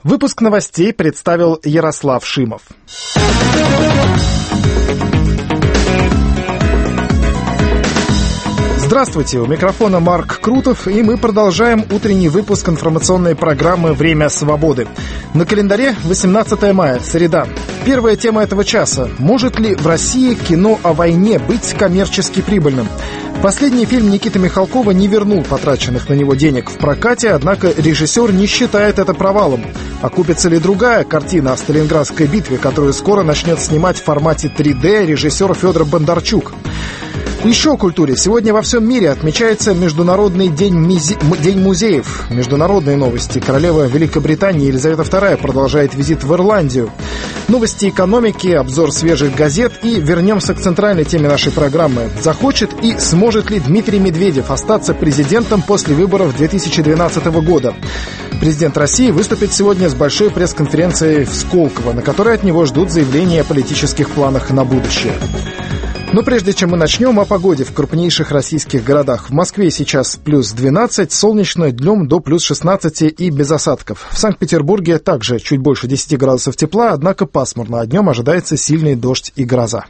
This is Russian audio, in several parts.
Выпуск новостей представил Ярослав Шимов. Здравствуйте, у микрофона Марк Крутов, и мы продолжаем утренний выпуск информационной программы «Время свободы». На календаре 18 мая, среда. Первая тема этого часа. Может ли в России кино о войне быть коммерчески прибыльным? Последний фильм Никиты Михалкова не вернул потраченных на него денег в прокате, однако режиссер не считает это провалом. Окупится ли другая картина о Сталинградской битве, которую скоро начнет снимать в формате 3D режиссер Федор Бондарчук? Еще о культуре. Сегодня во всем мире отмечается Международный день музеев. Международные новости. Королева Великобритании Елизавета II продолжает визит в Ирландию. Новости экономики, обзор свежих газет и вернемся к центральной теме нашей программы. Захочет и сможет ли Дмитрий Медведев остаться президентом после выборов 2012 года? Президент России выступит сегодня с большой пресс-конференцией в Сколково, на которой от него ждут заявления о политических планах на будущее. Но прежде чем мы начнем, о погоде в крупнейших российских городах. В Москве сейчас плюс 12, солнечно, днем до плюс 16 и без осадков. В Санкт-Петербурге также чуть больше 10 градусов тепла, однако пасмурно, а днем ожидается сильный дождь и гроза.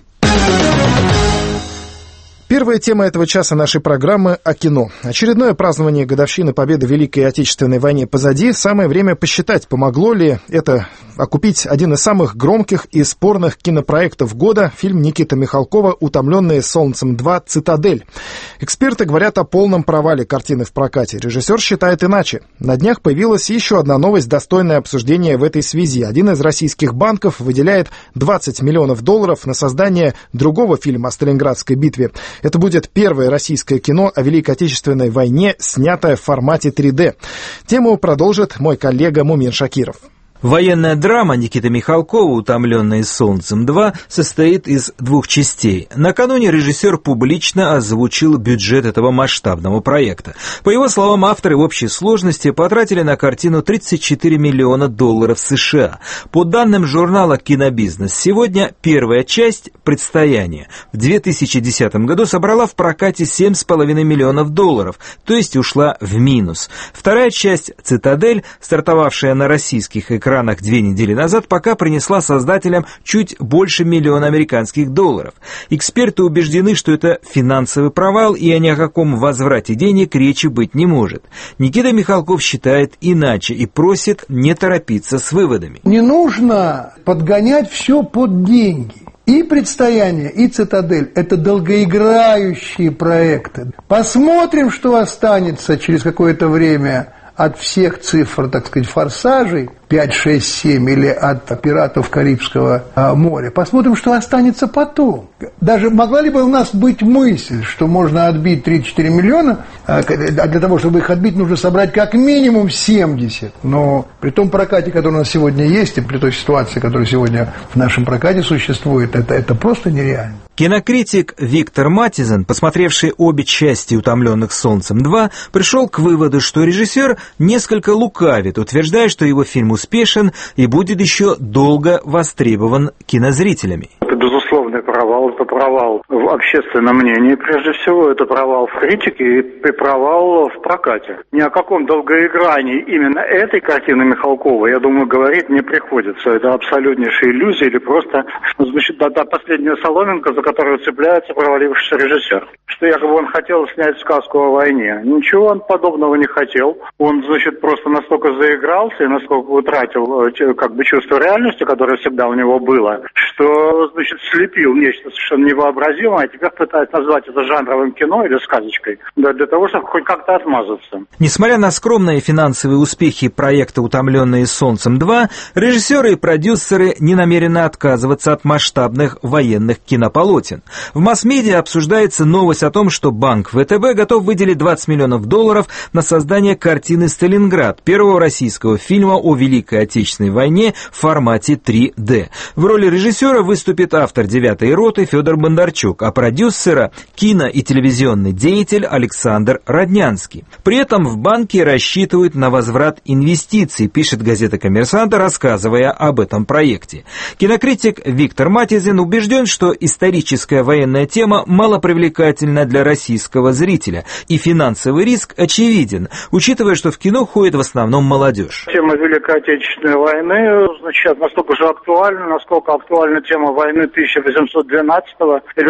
Первая тема этого часа нашей программы о кино. Очередное празднование годовщины победы в Великой Отечественной войне позади. Самое время посчитать, помогло ли это окупить один из самых громких и спорных кинопроектов года — фильм Никиты Михалкова «Утомленные солнцем 2. Цитадель». Эксперты говорят о полном провале картины в прокате. Режиссер считает иначе. На днях появилась еще одна новость, достойная обсуждения в этой связи. Один из российских банков выделяет $20 миллионов на создание другого фильма о Сталинградской битве. Это будет первое российское кино о Великой Отечественной войне, снятое в формате 3D. Тему продолжит мой коллега Мумин Шакиров. Военная драма Никиты Михалкова «Утомленные солнцем 2» состоит из двух частей. Накануне режиссер публично озвучил бюджет этого масштабного проекта. По его словам, авторы в общей сложности потратили на картину $34 миллиона США. По данным журнала «Кинобизнес», сегодня первая часть «Предстояние» в 2010 году собрала в прокате $7,5 миллионов, то есть ушла в минус. Вторая часть «Цитадель», стартовавшая на российских экранах 2 недели назад, пока принесла создателям чуть больше $1 миллиона американских. Эксперты убеждены, что это финансовый провал, и ни о каком возврате денег речи быть не может. Никита Михалков считает иначе и просит не торопиться с выводами. Не нужно подгонять все под деньги. И «Предстояние», и «Цитадель» — это долгоиграющие проекты. Посмотрим, что останется через какое-то время от всех цифр, так сказать, форсажей 5, 6, 7 или от пиратов Карибского моря. Посмотрим, что останется потом. Даже могла ли бы у нас быть мысль, что можно отбить 34 миллиона, а для того, чтобы их отбить, нужно собрать как минимум 70. Но при том прокате, который у нас сегодня есть, и при той ситуации, которая сегодня в нашем прокате существует, это просто нереально. Кинокритик Виктор Матизен, посмотревший обе части «Утомленных солнцем 2», пришел к выводу, что режиссер несколько лукавит, утверждая, что его фильм успешен и будет еще долго востребован кинозрителями. Это безусловный провал, это провал в общественном мнении, прежде всего, это провал в критике и провал в прокате. Ни о каком долгоигрании именно этой картины Михалкова, я думаю, говорить не приходится. Это абсолютнейшая иллюзия или просто, значит, последняя соломинка, за которую цепляется провалившийся режиссер. Что якобы он хотел снять сказку о войне. Ничего он подобного не хотел. Он, значит, просто настолько заигрался и настолько утратил как бы чувство реальности, которое всегда у него было, что, значит, слепил нечто совершенно невообразимое, а теперь пытается назвать это жанровым кино или сказочкой, да, для того, чтобы хоть как-то отмазаться. Несмотря на скромные финансовые успехи проекта «Утомленные солнцем 2», режиссеры и продюсеры не намерены отказываться от масштабных военных кинополотен. В масс-медиа обсуждается новость о том, что банк ВТБ готов выделить $20 миллионов на создание картины «Сталинград», первого российского фильма о Великой Отечественной войне в формате 3D. В роли режиссера выступит автор «Девятой роты» роты Федор Бондарчук, а продюсера – кино- и телевизионный деятель Александр Роднянский. При этом в банке рассчитывают на возврат инвестиций, пишет газета «Коммерсант», рассказывая об этом проекте. Кинокритик Виктор Матизин убежден, что историческая военная тема малопривлекательна для российского зрителя, и финансовый риск очевиден, учитывая, что в кино ходит в основном молодежь. Тема Великой Отечественной войны, значит, настолько же актуальна, насколько актуальна тема войны 1812 или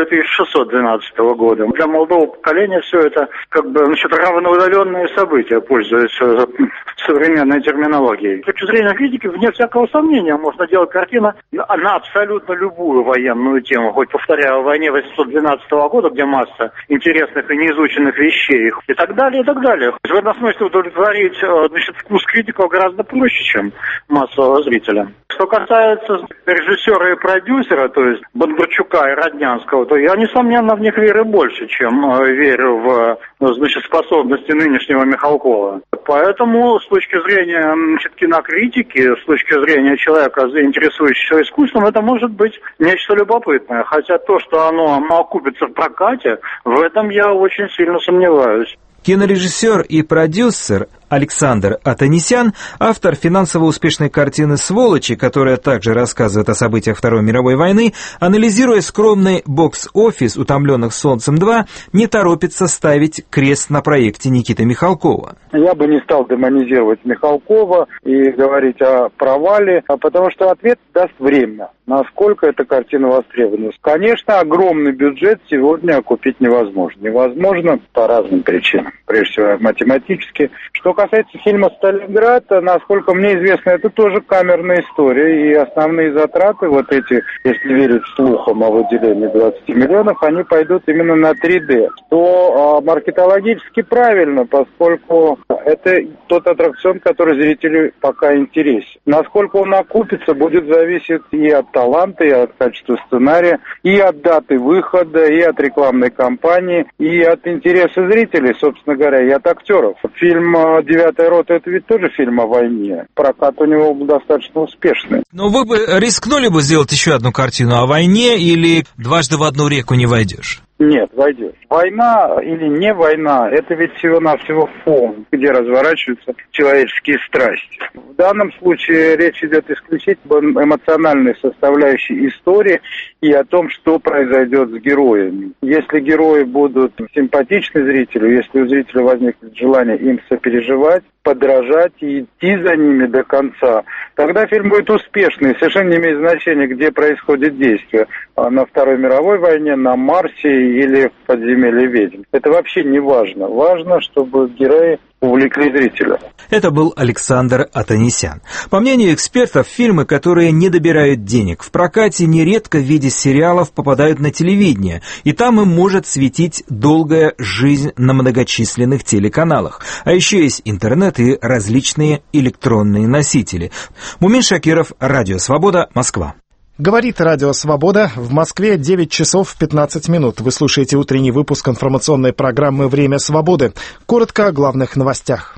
1612 года. Для молодого поколения все это равноудаленные события, пользуясь современной терминологией. С точки зрения критики, вне всякого сомнения, можно делать картину на абсолютно любую военную тему, хоть, повторяю, о войне 1812 года, где масса интересных и неизученных вещей, и так далее, и так далее. В этом смысле удовлетворить вкус критиков гораздо проще, чем массового зрителя. Что касается режиссера и продюсера, то есть Бондарчука и Роднянского, то я, несомненно, в них верю больше, чем верю в способности нынешнего Михалкова. Поэтому с точки зрения кинокритики, с точки зрения человека, интересующегося искусством, это может быть нечто любопытное. Хотя то, что оно окупится в прокате, в этом я очень сильно сомневаюсь. Кинорежиссер и продюсер Александр Атанисян, автор финансово успешной картины «Сволочи», которая также рассказывает о событиях Второй мировой войны, анализируя скромный бокс-офис «Утомленных солнцем 2», не торопится ставить крест на проекте Никиты Михалкова. Я бы не стал демонизировать Михалкова и говорить о провале, потому что ответ даст время, насколько эта картина востребована. Конечно, огромный бюджет сегодня окупить невозможно. Невозможно по разным причинам. Прежде всего, математически. Что касается фильма «Сталинград», насколько мне известно, это тоже камерная история. И основные затраты, вот эти, если верить слухам о выделении 20 миллионов, они пойдут именно на 3D. Что маркетологически правильно, поскольку это тот аттракцион, который зрителю пока интересен. Насколько он окупится, будет зависеть и от таланта, и от качества сценария, и от даты выхода, и от рекламной кампании, и от интереса зрителей, собственно говоря, и от актеров. Фильм «Девятая рота» — это ведь тоже фильм о войне. Прокат у него был достаточно успешный. Но вы бы рискнули бы сделать еще одну картину о войне, или «Дважды в одну реку не войдешь»? Нет, войдешь. Война или не война, это ведь всего-навсего фон, где разворачиваются человеческие страсти. В данном случае речь идет исключительно об эмоциональной составляющей истории и о том, что произойдет с героями. Если герои будут симпатичны зрителю, если у зрителя возникнет желание им сопереживать, подражать и идти за ними до конца, тогда фильм будет успешный. Совершенно не имеет значения, где происходит действие. На Второй мировой войне, на Марсе или в подземелье ведьм. Это вообще не важно. Важно, чтобы герои увлекли зрителя. Это был Александр Атанисян. По мнению экспертов, фильмы, которые не добирают денег в прокате, нередко в виде сериалов попадают на телевидение, и там им может светить долгая жизнь на многочисленных телеканалах. А еще есть интернет и различные электронные носители. Мумин Шакиров, Радио Свобода, Москва. Говорит Радио Свобода. В Москве 9 часов 15 минут. Вы слушаете утренний выпуск информационной программы «Время свободы». Коротко о главных новостях.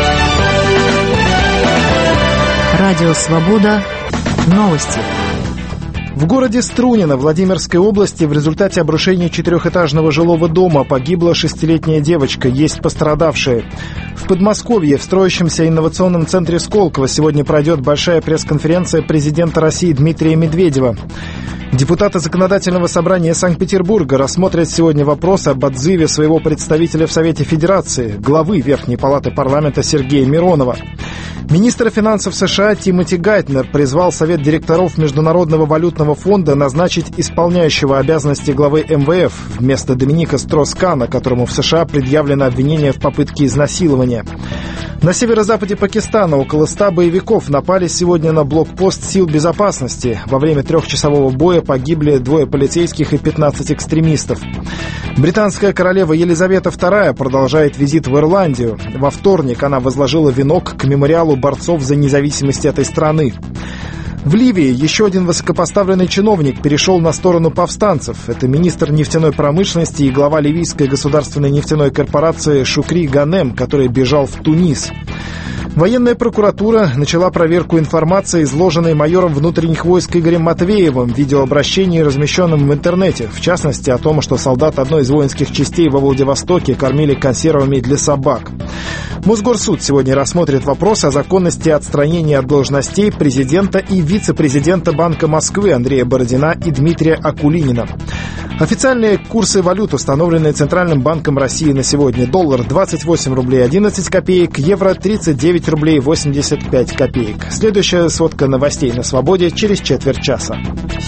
Радио Свобода. Новости. В городе Струнино Владимирской области в результате обрушения четырехэтажного жилого дома погибла 6-летняя девочка, есть пострадавшие. В Подмосковье в строящемся инновационном центре Сколково сегодня пройдет большая пресс-конференция президента России Дмитрия Медведева. Депутаты Законодательного собрания Санкт-Петербурга рассмотрят сегодня вопрос об отзыве своего представителя в Совете Федерации, главы Верхней палаты парламента Сергея Миронова. Министр финансов США Тимоти Гайтнер призвал Совет директоров Международного валютного фонда назначить исполняющего обязанности главы МВФ вместо Доминика Строс-Кана, которому в США предъявлено обвинение в попытке изнасилования. На северо-западе Пакистана около 100 боевиков напали сегодня на блокпост сил безопасности. Во время трехчасового боя погибли 2 полицейских и 15 экстремистов. Британская королева Елизавета II продолжает визит в Ирландию. Во вторник она возложила венок к мемориалу борцов за независимость этой страны. В Ливии еще один высокопоставленный чиновник перешел на сторону повстанцев. Это министр нефтяной промышленности и глава ливийской государственной нефтяной корпорации Шукри Ганем, который бежал в Тунис. Военная прокуратура начала проверку информации, изложенной майором внутренних войск Игорем Матвеевым в видеообращении, размещенном в интернете. В частности, о том, что солдат одной из воинских частей во Владивостоке кормили консервами для собак. Мосгорсуд сегодня рассмотрит вопрос о законности отстранения от должностей президента и вице-президента Банка Москвы Андрея Бородина и Дмитрия Акулинина. Официальные курсы валют, установленные Центральным банком России на сегодня. Доллар 28 рублей 11 копеек, евро 39 рублей 85 копеек. Следующая сводка новостей на «Свободе» через четверть часа.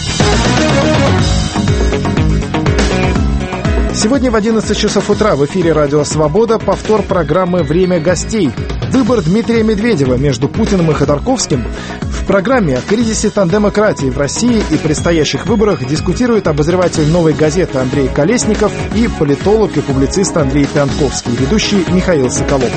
Сегодня в 11 часов утра в эфире «Радио Свобода» повтор программы «Время гостей». Выбор Дмитрия Медведева между Путиным и Ходорковским. В программе о кризисе тандемократии в России и предстоящих выборах дискутирует обозреватель «Новой газеты» Андрей Колесников и политолог и публицист Андрей Пянковский, ведущий Михаил Соколов.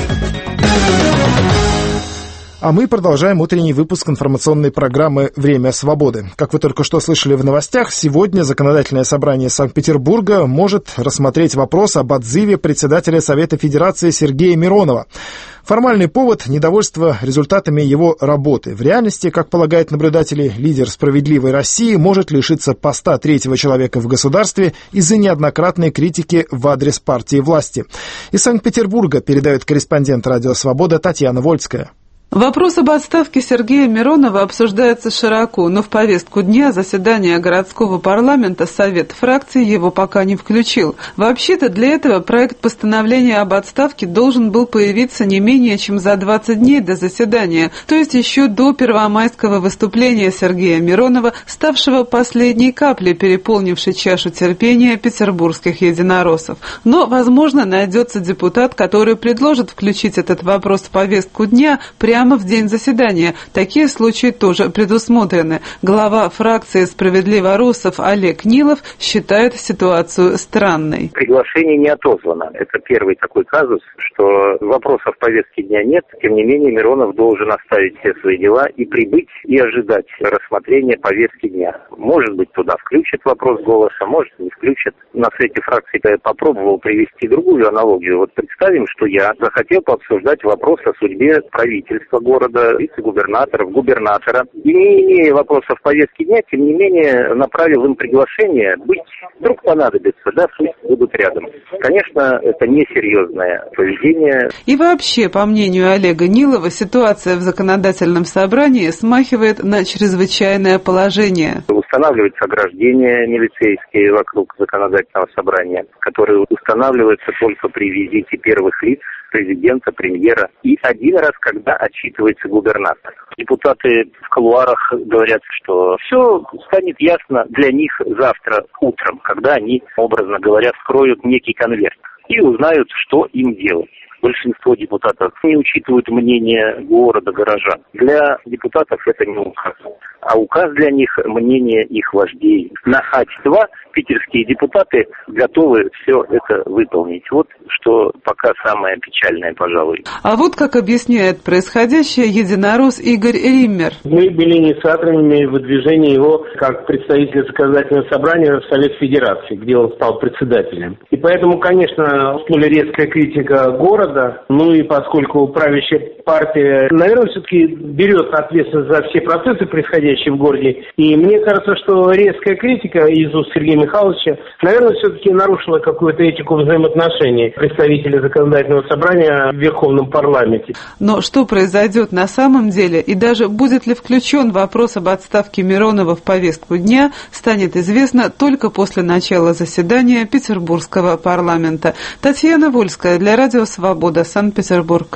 А мы продолжаем утренний выпуск информационной программы «Время свободы». Как вы только что слышали в новостях, сегодня Законодательное собрание Санкт-Петербурга может рассмотреть вопрос об отзыве председателя Совета Федерации Сергея Миронова. Формальный повод – недовольство результатами его работы. В реальности, как полагают наблюдатели, лидер «Справедливой России» может лишиться поста третьего человека в государстве из-за неоднократной критики в адрес партии власти. Из Санкт-Петербурга передает корреспондент «Радио Свобода» Татьяна Вольская. Вопрос об отставке Сергея Миронова обсуждается широко, но в повестку дня заседания городского парламента Совет фракций его пока не включил. Вообще-то для этого проект постановления об отставке должен был появиться не менее чем за 20 дней до заседания, то есть еще до первомайского выступления Сергея Миронова, ставшего последней каплей, переполнившей чашу терпения петербургских единороссов. Но, возможно, найдется депутат, который предложит включить этот вопрос в повестку дня прямо в день заседания. Такие случаи тоже предусмотрены. Глава фракции «Справедливоруссов» Олег Нилов считает ситуацию странной. Приглашение не отозвано. Это первый такой казус, что вопросов в повестке дня нет. Тем не менее, Миронов должен оставить все свои дела и прибыть, и ожидать рассмотрения повестки дня. Может быть, туда включат вопрос голоса, может, не включат. На сайте фракции я попробовал привести другую аналогию. Вот представим, что я захотел пообсуждать вопрос о судьбе правительства города, вице-губернаторов, губернатора. И не имея вопросов в повестке дня, тем не менее, направил им приглашение быть, вдруг понадобится, да, пусть будут рядом. Конечно, это несерьезное поведение. И вообще, по мнению Олега Нилова, ситуация в законодательном собрании смахивает на чрезвычайное положение. Устанавливаются ограждения милицейские вокруг законодательного собрания, которые устанавливаются только при визите первых лиц, президента, премьера, и один раз, когда отчитывается губернатор. Депутаты в кулуарах говорят, что все станет ясно для них завтра утром, когда они, образно говоря, вскроют некий конверт и узнают, что им делать. Большинство депутатов не учитывают мнение города, горожан. Для депутатов это не указ. А указ для них – мнение их вождей. На Ать-2 питерские депутаты готовы все это выполнить. Вот что пока самое печальное, пожалуй. А вот как объясняет происходящее единорос Игорь Риммер. Мы были инициаторами выдвижения его как представителя законодательного собрания в Совет Федерации, где он стал председателем. И поэтому, конечно, столь резкая критика города, ну и поскольку правящая партия, наверное, все-таки берет ответственность за все процессы, происходящие в городе. И мне кажется, что резкая критика из уст Сергея Михайловича, наверное, все-таки нарушила какую-то этику взаимоотношений представителей законодательного собрания в Верховном парламенте. Но что произойдет на самом деле, и даже будет ли включен вопрос об отставке Миронова в повестку дня, станет известно только после начала заседания Петербургского парламента. Татьяна Вольская для Радио Свобода, Санкт-Петербург.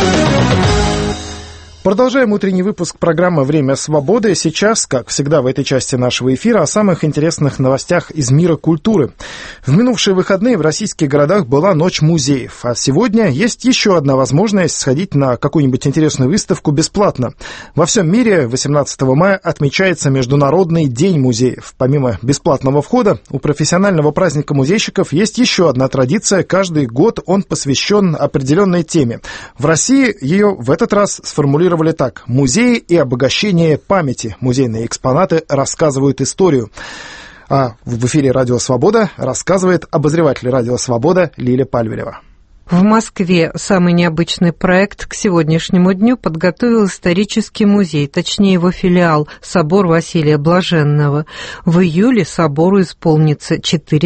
Продолжаем утренний выпуск программы «Время свободы». Сейчас, как всегда в этой части нашего эфира, о самых интересных новостях из мира культуры. В минувшие выходные в российских городах была Ночь музеев, а сегодня есть еще одна возможность сходить на какую-нибудь интересную выставку бесплатно. Во всем мире 18 мая отмечается Международный день музеев. Помимо бесплатного входа, у профессионального праздника музейщиков есть еще одна традиция. Каждый год он посвящен определенной теме. В России ее в этот раз сформулировали так: музеи и обогащение памяти. Музейные экспонаты рассказывают историю. А в эфире «Радио Свобода» рассказывает обозреватель «Радио Свобода» Лиля Пальверева. В Москве самый необычный проект к сегодняшнему дню подготовил исторический музей, точнее его филиал, собор Василия Блаженного. В июле собору исполнится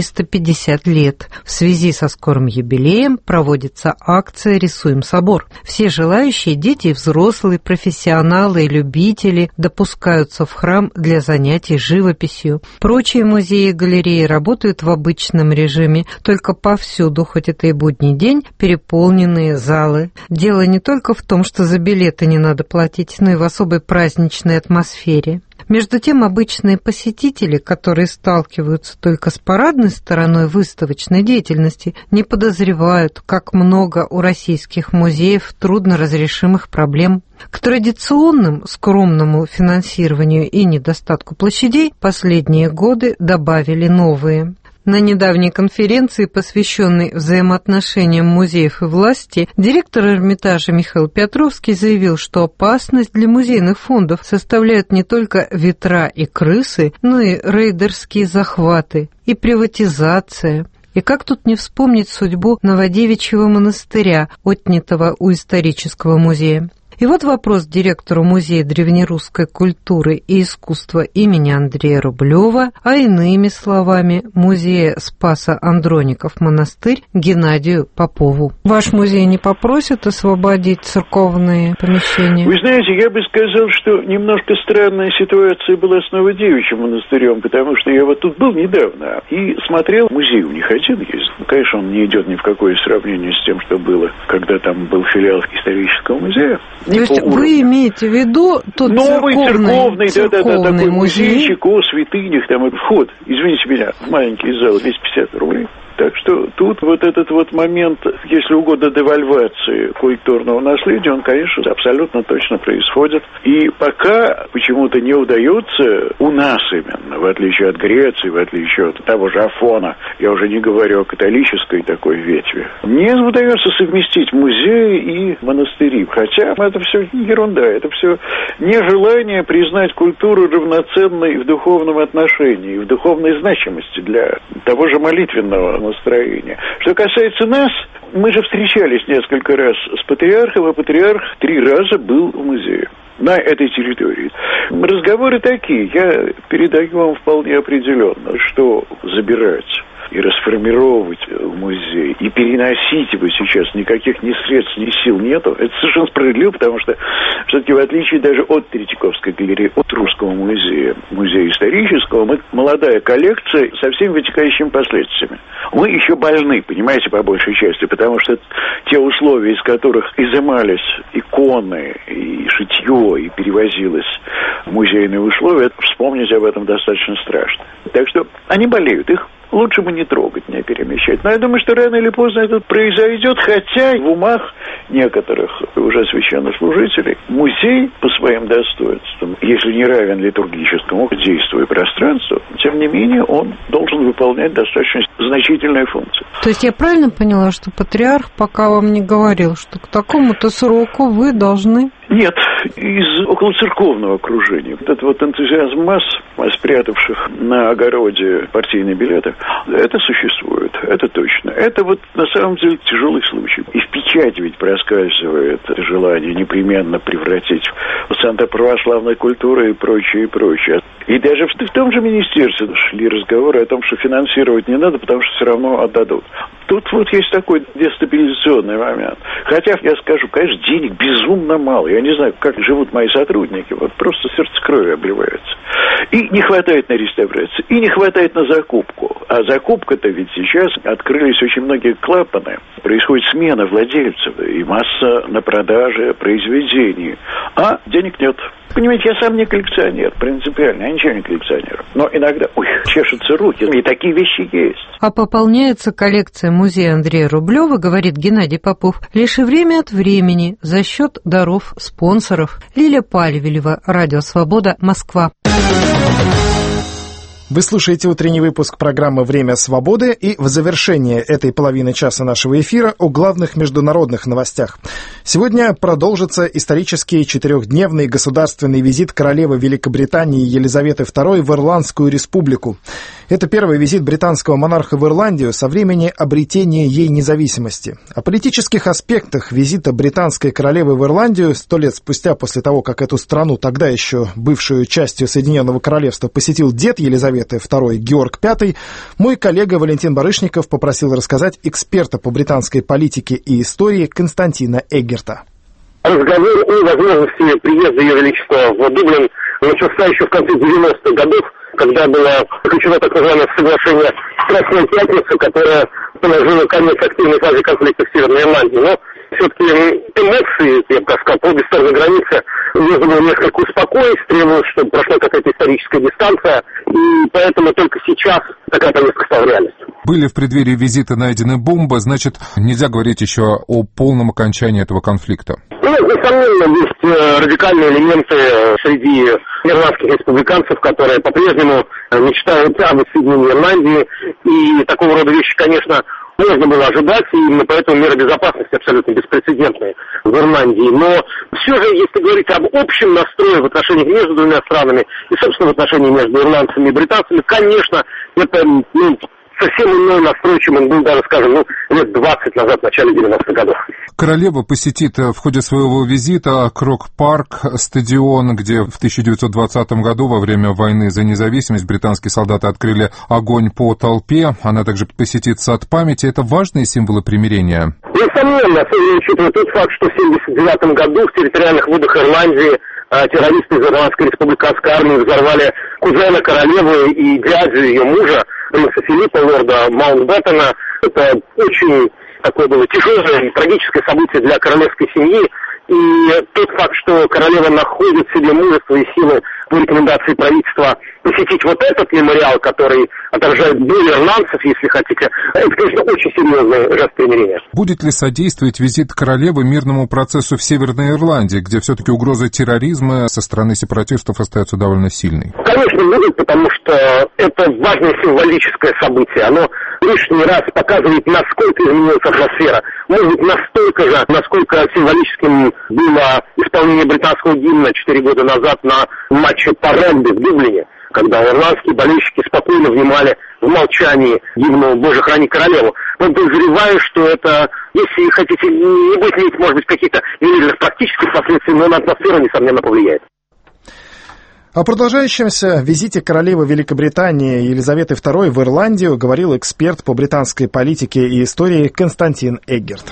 450 лет. В связи со скорым юбилеем проводится акция «Рисуем собор». Все желающие, дети и взрослые, профессионалы и любители, допускаются в храм для занятий живописью. Прочие музеи и галереи работают в обычном режиме, только повсюду, хоть это и будний день, переполненные залы. Дело не только в том, что за билеты не надо платить, но и в особой праздничной атмосфере. Между тем, обычные посетители, которые сталкиваются только с парадной стороной выставочной деятельности, не подозревают, как много у российских музеев трудноразрешимых проблем. К традиционным скромному финансированию и недостатку площадей последние годы добавили новые. На недавней конференции, посвященной взаимоотношениям музеев и власти, директор Эрмитажа Михаил Петровский заявил, что опасность для музейных фондов составляют не только ветра и крысы, но и рейдерские захваты, и приватизация. И как тут не вспомнить судьбу Новодевичьего монастыря, отнятого у исторического музея? И вот вопрос директору Музея древнерусской культуры и искусства имени Андрея Рублева, а иными словами, Музея Спаса Андроников монастырь Геннадию Попову. Ваш музей не попросит освободить церковные помещения? Вы знаете, я бы сказал, что немножко странная ситуация была с Новодевичьим монастырем, потому что я вот тут был недавно и смотрел, музей у них один есть. Конечно, он не идет ни в какое сравнение с тем, что было, когда там был филиал исторического музея. То есть вы имеете в виду тот новый церковный такой музей? Музейчик о святынях, там вход, извините меня, в маленький зал, 250 рублей. Так что тут вот этот вот момент, если угодно, девальвации культурного наследия, он, конечно, абсолютно точно происходит. И пока почему-то не удается у нас именно, в отличие от Греции, в отличие от того же Афона, я уже не говорю о католической такой ветви, не удается совместить музеи и монастыри. Хотя это все ерунда, это все нежелание признать культуру равноценной в духовном отношении, в духовной значимости для того же молитвенного настроения. Что касается нас, мы же встречались несколько раз с патриархом, а патриарх 3 раза был в музее на этой территории. Разговоры такие, я передаю вам вполне определенно, что забирать и расформировать музей, и переносить его сейчас никаких ни средств, ни сил нету, это совершенно справедливо, потому что все-таки в отличие даже от Третьяковской галереи, от Русского музея, музея исторического, мы молодая коллекция со всеми вытекающими последствиями. Мы еще больны, понимаете, по большей части, потому что те условия, из которых изымались иконы, и шитье, и перевозилось в музейные условия, вспомнить об этом достаточно страшно. Так что они болеют, их лучше бы не трогать, не перемещать. Но я думаю, что рано или поздно это произойдет, хотя в умах некоторых уже священнослужителей музей по своим достоинствам, если не равен литургическому действию и пространству, тем не менее он должен выполнять достаточно значительные функции. То есть я правильно поняла, что патриарх пока вам не говорил, что к такому-то сроку вы должны... Нет, из околоцерковного окружения. Вот этот вот энтузиазм масс, спрятавших на огороде партийные билеты, это существует, это точно. Это вот на самом деле тяжелый случай. И в печати ведь проскальзывает желание непременно превратить в центр православной культуры и прочее, и прочее. И даже в том же министерстве шли разговоры о том, что финансировать не надо, потому что все равно отдадут. Тут вот есть такой дестабилизационный момент. Хотя, я скажу, конечно, денег безумно мало. Я не знаю, как живут мои сотрудники. Вот просто сердце кровью обливается. И не хватает на реставрацию, и не хватает на закупку. А закупка-то ведь сейчас открылись очень многие клапаны. Происходит смена владельцев и масса на продаже произведений. А денег нет. Понимаете, я сам не коллекционер, принципиально, я ничего не коллекционер. Но иногда, чешутся руки, и такие вещи есть. А пополняется коллекция музея Андрея Рублева, говорит Геннадий Попов, лишь время от времени за счет даров спонсоров. Лиля Пальвелева, Радио Свобода, Москва. Вы слушаете утренний выпуск программы «Время свободы», и в завершение этой половины часа нашего эфира о главных международных новостях. Сегодня продолжится исторический 4-дневный государственный визит королевы Великобритании Елизаветы II в Ирландскую республику. Это первый визит британского монарха в Ирландию со времени обретения ей независимости. О политических аспектах визита британской королевы в Ирландию 100 лет спустя после того, как эту страну, тогда еще бывшую частью Соединенного Королевства, посетил дед Елизаветы II Георг V, мой коллега Валентин Барышников попросил рассказать эксперта по британской политике и истории Константина Эггерта. Разговор о возможности приезда Ее Величества в Дублин начался еще в конце 90-х годов, когда было заключено так называемое соглашение «Страстной пятницы», которое положило конец активной фазе конфликта в Северной Ирландии. Но все-таки эмоции, я бы сказал, по обе стороны границы нужно было несколько успокоить, требовалось, чтобы прошла какая-то историческая дистанция, и поэтому только сейчас такая поездка стала реальностью. Были в преддверии визита найдены бомбы, значит, нельзя говорить еще о полном окончании этого конфликта. Ну, несомненно, есть радикальные элементы среди ирландских республиканцев, которые по-прежнему мечтают об воссоединении Ирландии, и такого рода вещи, конечно, можно было ожидать, и именно поэтому меры безопасности абсолютно беспрецедентные в Ирландии. Но все же, если говорить об общем настрое в отношениях между двумя странами и, собственно, в отношении между ирландцами и британцами, конечно, это совсем иной настрой, чем он был даже, скажем, лет 20 назад, в начале 90-х годов. Королева посетит в ходе своего визита Крок-парк, стадион, где в 1920 году во время войны за независимость британские солдаты открыли огонь по толпе. Она также посетит сад памяти. Это важные символы примирения. Несомненно, особенно учитывая тот факт, что в 1979 году в территориальных водах Ирландии террористы из Ирландской республиканской армии взорвали кузена королевы и дядю ее мужа, принца Филиппа, лорда Маунтбеттена. Это очень такое было тяжелое и трагическое событие для королевской семьи. И тот факт, что королева находит в себе мужество и силы по рекомендации правительства посетить вот этот мемориал, который отражает боль ирландцев, если хотите, это, конечно, очень серьезный жест примирения. Будет ли содействовать визит королевы мирному процессу в Северной Ирландии, где все-таки угроза терроризма со стороны сепаратистов остается довольно сильной? Конечно, будет, потому что это важное символическое событие. Оно лишний раз показывает, насколько изменилась атмосфера. Может быть, настолько же, насколько символическим было исполнение британского гимна 4 года назад на матче по регби в Дублине, когда ирландские болельщики спокойно внимали в молчании гимну «Боже, храни королеву». Вот подозреваю, что это, если хотите, не будет иметь, может быть, какие-то практические последствия, но на атмосферу, несомненно, повлияет. О продолжающемся визите королевы Великобритании Елизаветы II в Ирландию говорил эксперт по британской политике и истории Константин Эггерт.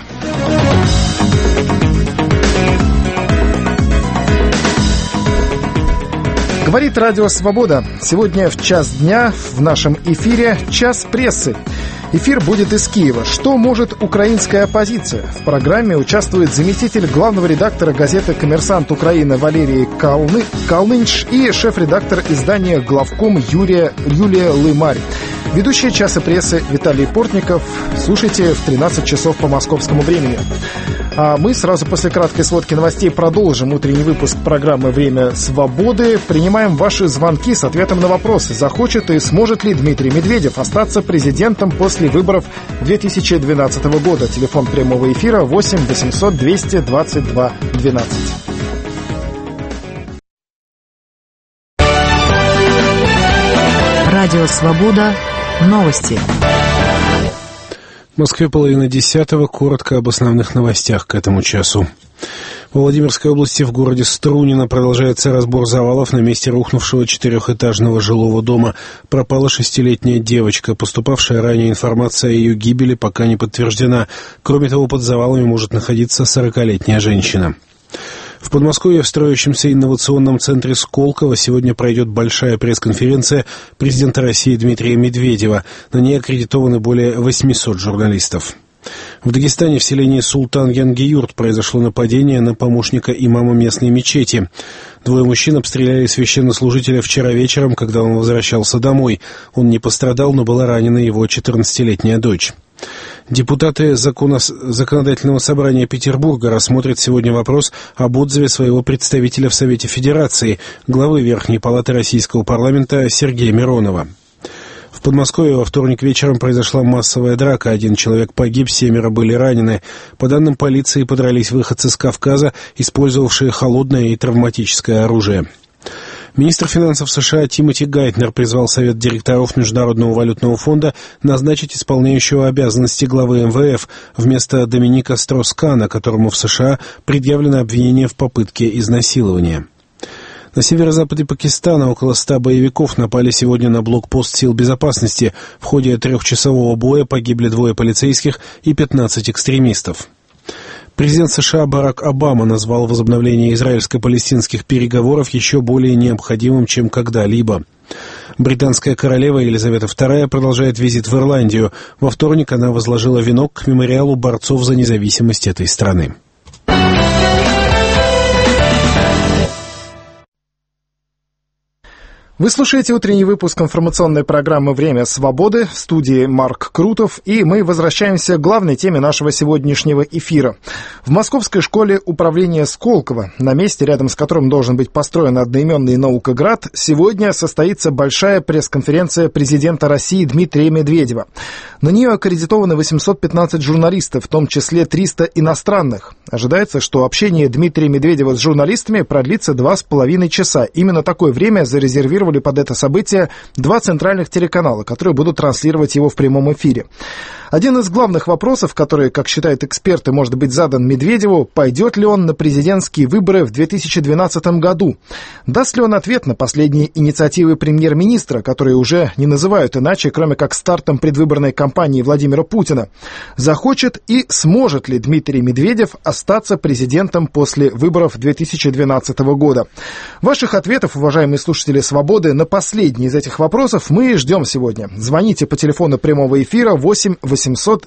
Говорит Радио Свобода. Сегодня в час дня в нашем эфире «Час прессы». Эфир будет из Киева. Что может украинская оппозиция? В программе участвует заместитель главного редактора газеты «Коммерсант Украины» Валерий Калнынч и шеф-редактор издания «Главком» Юлия Лымарь. Ведущий «Часа прессы» Виталий Портников. Слушайте в 13 часов по московскому времени. А мы сразу после краткой сводки новостей продолжим утренний выпуск программы «Время свободы». Принимаем ваши звонки с ответом на вопросы. Захочет и сможет ли Дмитрий Медведев остаться президентом после выборов 2012 года? Телефон прямого эфира 8 800 222 12. Радио «Свобода». Новости. В Москве 9:30. Коротко об основных новостях к этому часу. В Владимирской области в городе Струнино продолжается разбор завалов на месте рухнувшего 4-этажного жилого дома. Пропала 6-летняя девочка. Поступавшая ранее информация о ее гибели пока не подтверждена. Кроме того, под завалами может находиться 40-летняя женщина. В Подмосковье в строящемся инновационном центре Сколково сегодня пройдет большая пресс-конференция президента России Дмитрия Медведева. На ней аккредитованы более 800 журналистов. В Дагестане в селении Султан-Янгиюрт произошло нападение на помощника имама местной мечети. 2 мужчин обстреляли священнослужителя вчера вечером, когда он возвращался домой. Он не пострадал, но была ранена его 14-летняя дочь. Депутаты Законодательного собрания Петербурга рассмотрят сегодня вопрос об отзыве своего представителя в Совете Федерации, главы Верхней палаты Российского парламента Сергея Миронова. В Подмосковье во вторник вечером произошла массовая драка. 1 человек погиб, 7 были ранены. По данным полиции, подрались выходцы с Кавказа, использовавшие холодное и травматическое оружие. Министр финансов США Тимоти Гайтнер призвал Совет директоров Международного валютного фонда назначить исполняющего обязанности главы МВФ вместо Доминика Строс-Кана, которому в США предъявлено обвинение в попытке изнасилования. На северо-западе Пакистана около 100 боевиков напали сегодня на блокпост сил безопасности. В ходе 3-часового боя погибли 2 полицейских и 15 экстремистов. Президент США Барак Обама назвал возобновление израильско-палестинских переговоров еще более необходимым, чем когда-либо. Британская королева Елизавета II продолжает визит в Ирландию. Во вторник она возложила венок к мемориалу борцов за независимость этой страны. Вы слушаете утренний выпуск информационной программы «Время свободы», в студии Марк Крутов, и мы возвращаемся к главной теме нашего сегодняшнего эфира. В Московской школе управления Сколково, на месте, рядом с которым должен быть построен одноименный наукоград, сегодня состоится большая пресс-конференция президента России Дмитрия Медведева. На нее аккредитованы 815 журналистов, в том числе 300 иностранных. Ожидается, что общение Дмитрия Медведева с журналистами продлится 2,5 часа. Именно такое время зарезервировали под это событие 2 центральных телеканала, которые будут транслировать его в прямом эфире. Один из главных вопросов, который, как считают эксперты, может быть задан Медведеву, пойдет ли он на президентские выборы в 2012 году? Даст ли он ответ на последние инициативы премьер-министра, которые уже не называют иначе, кроме как стартом предвыборной кампании Владимира Путина? Захочет и сможет ли Дмитрий Медведев остаться президентом после выборов 2012 года? Ваших ответов, уважаемые слушатели «Свободы», на последний из этих вопросов мы ждем сегодня. Звоните по телефону прямого эфира 8 800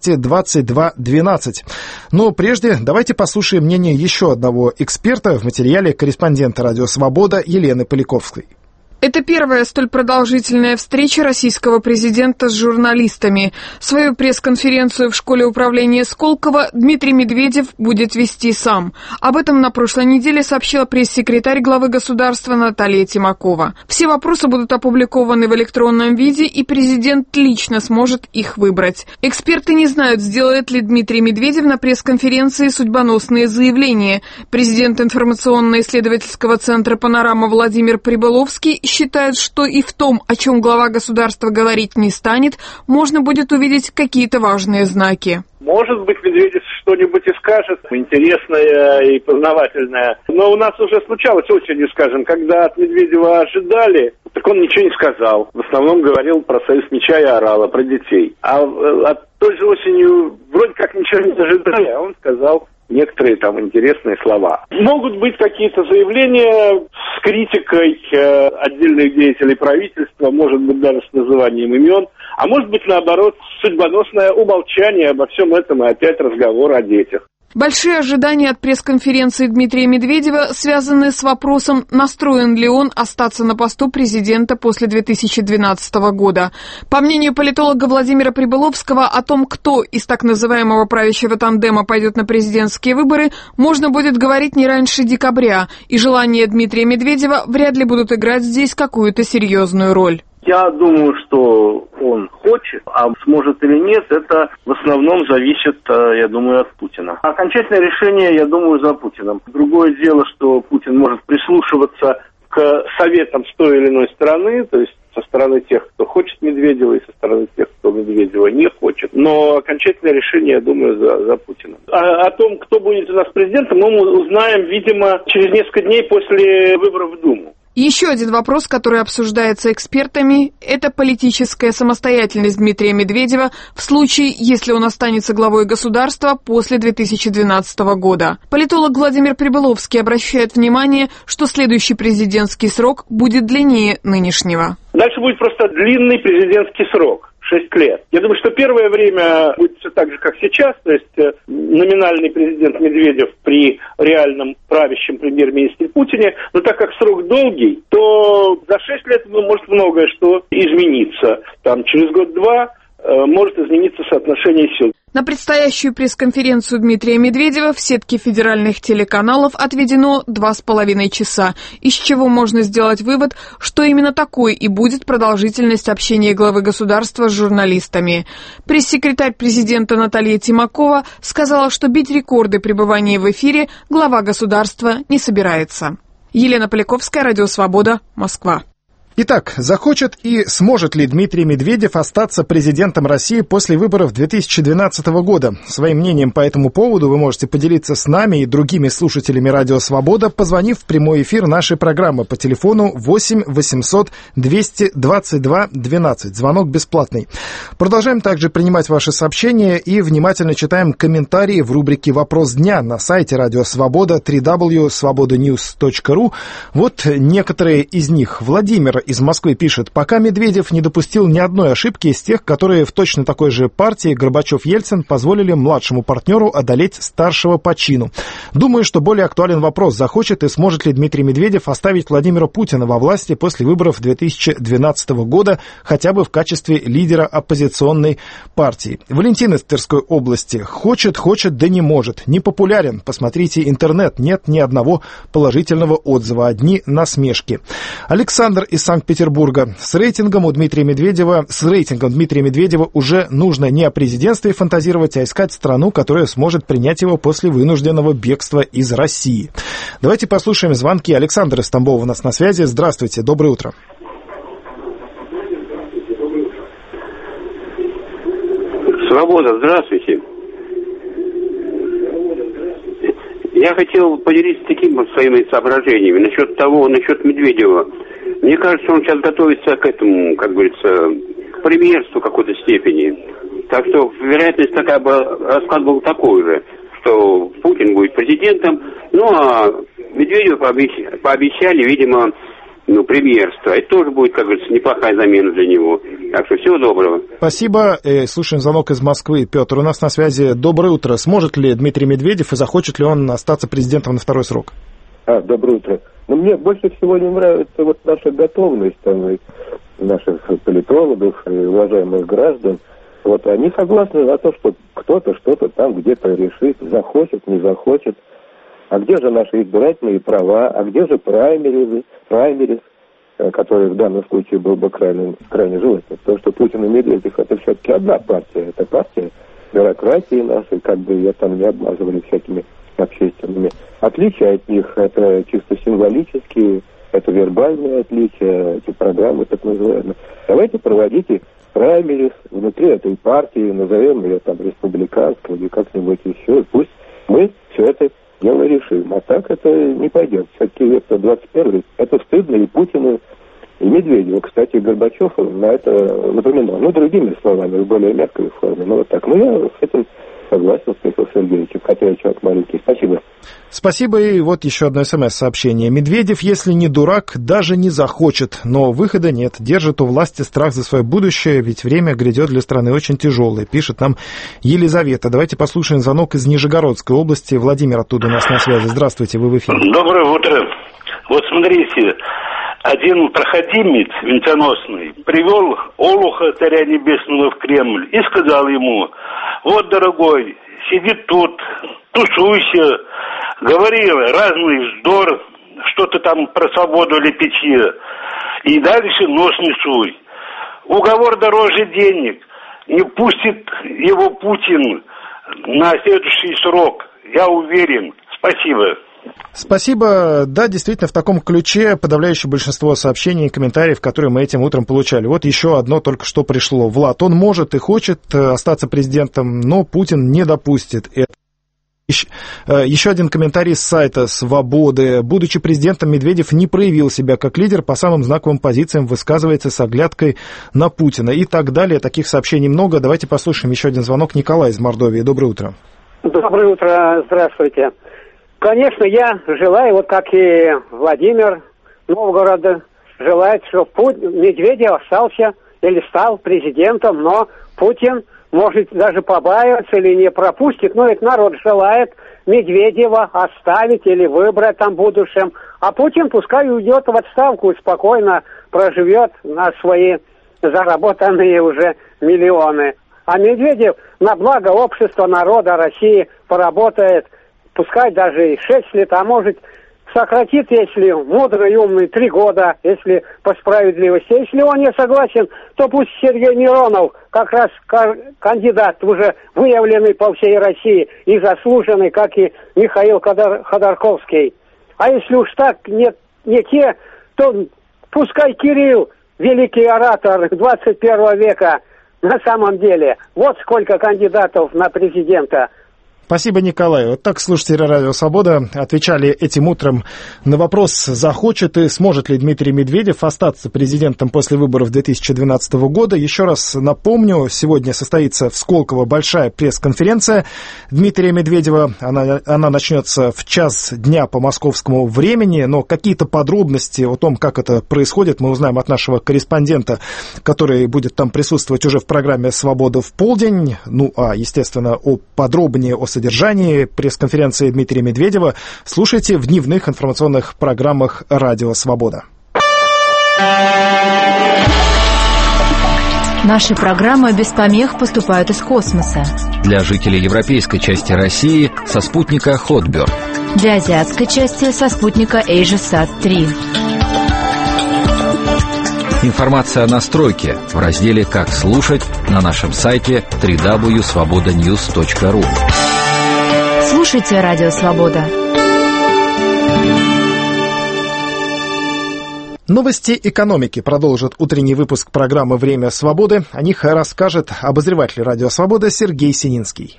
222 12. Но прежде давайте послушаем мнение еще одного эксперта в материале корреспондента «Радио Свобода» Елены Поляковской. Это первая столь продолжительная встреча российского президента с журналистами. Свою пресс-конференцию в школе управления Сколково Дмитрий Медведев будет вести сам. Об этом на прошлой неделе сообщила пресс-секретарь главы государства Наталья Тимакова. Все вопросы будут опубликованы в электронном виде, и президент лично сможет их выбрать. Эксперты не знают, сделает ли Дмитрий Медведев на пресс-конференции судьбоносные заявления. Президент информационно-исследовательского центра «Панорама» Владимир Прибыловский считает, что и в том, о чем глава государства говорить не станет, можно будет увидеть какие-то важные знаки. Может быть, Медведев что-нибудь и скажет, интересное и познавательное. Но у нас уже случалось осенью, скажем, когда от Медведева ожидали, так он ничего не сказал. В основном говорил про союз мяча и орала, про детей. А от той же осенью вроде как ничего не ожидали, а он сказал некоторые там интересные слова. Могут быть какие-то заявления с критикой отдельных деятелей правительства, может быть, даже с называнием имен, а может быть, наоборот, судьбоносное умолчание обо всем этом и опять разговор о детях. Большие ожидания от пресс-конференции Дмитрия Медведева связаны с вопросом, настроен ли он остаться на посту президента после 2012 года. По мнению политолога Владимира Прибыловского, о том, кто из так называемого правящего тандема пойдет на президентские выборы, можно будет говорить не раньше декабря, и желания Дмитрия Медведева вряд ли будут играть здесь какую-то серьезную роль. Я думаю, что он хочет, а сможет или нет, это в основном зависит, я думаю, от Путина. Окончательное решение, я думаю, за Путиным. Другое дело, что Путин может прислушиваться к советам с той или иной стороны, то есть со стороны тех, кто хочет Медведева, и со стороны тех, кто Медведева не хочет. Но окончательное решение, я думаю, за Путиным. О том, кто будет у нас президентом, мы узнаем, видимо, через несколько дней после выборов в Думу. Еще один вопрос, который обсуждается экспертами, это политическая самостоятельность Дмитрия Медведева в случае, если он останется главой государства после 2012 года. Политолог Владимир Прибыловский обращает внимание, что следующий президентский срок будет длиннее нынешнего. Дальше будет просто длинный президентский срок. 6 лет. Я думаю, что первое время будет все так же, как сейчас, то есть номинальный президент Медведев при реальном правящем премьер-министре Путине, но так как срок долгий, то за 6 лет может многое что измениться. Там через год-два может измениться соотношение сил. На предстоящую пресс-конференцию Дмитрия Медведева в сетке федеральных телеканалов отведено 2,5 часа, из чего можно сделать вывод, что именно такой и будет продолжительность общения главы государства с журналистами. Пресс-секретарь президента Наталья Тимакова сказала, что бить рекорды пребывания в эфире глава государства не собирается. Елена Поляковская, Радио Свобода, Москва. Итак, захочет и сможет ли Дмитрий Медведев остаться президентом России после выборов 2012 года? Своим мнением по этому поводу вы можете поделиться с нами и другими слушателями Радио Свобода, позвонив в прямой эфир нашей программы по телефону 8 800 222 12. Звонок бесплатный. Продолжаем также принимать ваши сообщения и внимательно читаем комментарии в рубрике «Вопрос дня» на сайте Радио Свобода www.svobodanews.ru. Вот некоторые из них. Владимир из Москвы пишет: пока Медведев не допустил ни одной ошибки из тех, которые в точно такой же партии Горбачев-Ельцин позволили младшему партнеру одолеть старшего по чину. Думаю, что более актуален вопрос, захочет и сможет ли Дмитрий Медведев оставить Владимира Путина во власти после выборов 2012 года хотя бы в качестве лидера оппозиционной партии. Валентин из Тверской области: хочет, да не может. Непопулярен. Посмотрите интернет. Нет ни одного положительного отзыва. Одни насмешки. Александр из Санкт-Петербурга: с рейтингом Дмитрия Медведева уже нужно не о президентстве фантазировать, а искать страну, которая сможет принять его после вынужденного бегства из России. Давайте послушаем звонки. Александр из Тамбова у нас на связи. Здравствуйте, доброе утро. Свобода, здравствуйте. Я хотел поделиться такими своими соображениями насчет Медведева. Мне кажется, он сейчас готовится к этому, как говорится, к премьерству в какой-то степени. Так что вероятность такая бы, расклад был такой же, что Путин будет президентом, ну а Медведеву пообещали, видимо, премьерство. Это тоже будет, как говорится, неплохая замена для него. Так что всего доброго. Спасибо. Слушаем звонок из Москвы. Петр у нас на связи. Доброе утро. Сможет ли Дмитрий Медведев и захочет ли он остаться президентом на второй срок? Доброе утро. Но мне больше всего не нравится вот наша готовность наших политологов и уважаемых граждан. Вот они согласны на то, что кто-то что-то там где-то решит, захочет, не захочет. А где же наши избирательные права? А где же праймерис, который в данном случае был бы крайне желательным? Потому что Путин и Медведев — это все-таки одна партия. Это партия бюрократии нашей, как бы ее там не обмазывали всякими общественными. Отличия от них — это чисто символические, это вербальные отличия, эти программы так называемые. Давайте проводите праймерис внутри этой партии, назовем ее там республиканской или как-нибудь еще, и пусть мы все это дело решим. А так это не пойдет. Все-таки век-то 21-й. Это стыдно и Путину, и Медведеву. Кстати, Горбачев на это напоминал. Другими словами, в более мягкой форме. Вот так. Я с этим согласен с Михаилом Сергеевичем, хотя я человек маленький. Спасибо. Спасибо. И вот еще одно СМС-сообщение. Медведев, если не дурак, даже не захочет, но выхода нет. Держит у власти страх за свое будущее, ведь время грядет для страны очень тяжелое, пишет нам Елизавета. Давайте послушаем звонок из Нижегородской области. Владимир оттуда у нас на связи. Здравствуйте, вы в эфире. Доброе утро. Вот смотрите, один проходимец венценосный привел Олуха, царя небесного, в Кремль и сказал ему: вот, дорогой, сиди тут, тусуйся, говори разный вздор, что-то там про свободу лепечи, и дальше нос не суй. Уговор дороже денег. Не пустит его Путин на следующий срок, я уверен. Спасибо. Спасибо. Да, действительно, в таком ключе подавляющее большинство сообщений и комментариев, которые мы этим утром получали. Вот еще одно только что пришло. Влад, он может и хочет остаться президентом, но Путин не допустит это. Еще один комментарий с сайта «Свободы». Будучи президентом, Медведев не проявил себя как лидер, по самым знаковым позициям высказывается с оглядкой на Путина и так далее. Таких сообщений много. Давайте послушаем еще один звонок. Николай из Мордовии. Доброе утро. Доброе утро. Здравствуйте. Конечно, я желаю, вот как и Владимир Новгорода, желает, чтобы Медведев остался или стал президентом, но Путин может даже побаиваться или не пропустит, но это народ желает Медведева оставить или выбрать там в будущем. А Путин пускай уйдет в отставку и спокойно проживет на свои заработанные уже миллионы. А Медведев на благо общества, народа, России поработает, пускай даже и 6 лет, а может сократит, если мудрый и умный, 3 года, если по справедливости. Если он не согласен, то пусть Сергей Миронов, как раз кандидат, уже выявленный по всей России и заслуженный, как и Михаил Ходорковский. А если уж так не те, то пускай Кирилл, великий оратор 21 века, на самом деле. Вот сколько кандидатов на президента. Спасибо, Николай. Вот так слушатели Радио Свобода отвечали этим утром на вопрос, захочет и сможет ли Дмитрий Медведев остаться президентом после выборов 2012 года. Еще раз напомню, сегодня состоится в Сколково большая пресс-конференция Дмитрия Медведева. Она начнется в 1:00 дня по московскому времени, но какие-то подробности о том, как это происходит, мы узнаем от нашего корреспондента, который будет там присутствовать уже в программе «Свобода в полдень». Ну, а, естественно, подробнее о содержании пресс-конференции Дмитрия Медведева слушайте в дневных информационных программах «Радио Свобода». Наши программы без помех поступают из космоса. Для жителей европейской части России со спутника Hotbird. Для азиатской части со спутника AsiaSat-3. Информация о настройке в разделе «Как слушать» на нашем сайте www.svobodanews.ru. Слушайте Радио Свобода. Новости экономики продолжит утренний выпуск программы «Время свободы». О них расскажет обозреватель Радио Свобода Сергей Сининский.